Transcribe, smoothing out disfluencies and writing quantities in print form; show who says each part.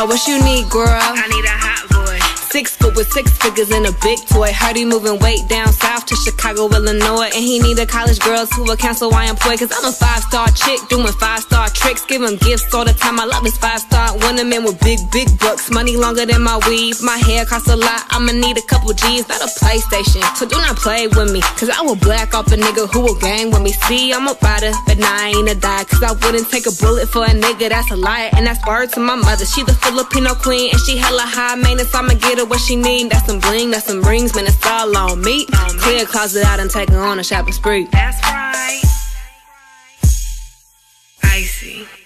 Speaker 1: Oh, what you need, girl?
Speaker 2: I need a hot boy.
Speaker 1: 6 foot with 6 figures and a big toy. Heard he moving weight down south to Chicago, Illinois. And he need a college girl who will cancel why I'm employed. Cause I'm a 5-star chick doing 5-star tricks. Give him gifts all the time. I love his 5-star women with big bucks. Money longer than my weave. My hair costs a lot. I'ma need a couple G's, not a PlayStation. So do not play with me, cause I will black off a nigga who will gang with me. See, I'm a rider, but nah, I ain't a die. Cause I wouldn't take a bullet for a nigga that's a liar. And that's word to my mother. She the Filipino queen, and she hella high maintenance. I'ma get her what she need. That's some bling, that's some rings, man, it's all on me. Clear closet out and take her on a shopping spree.
Speaker 2: That's right. Icy.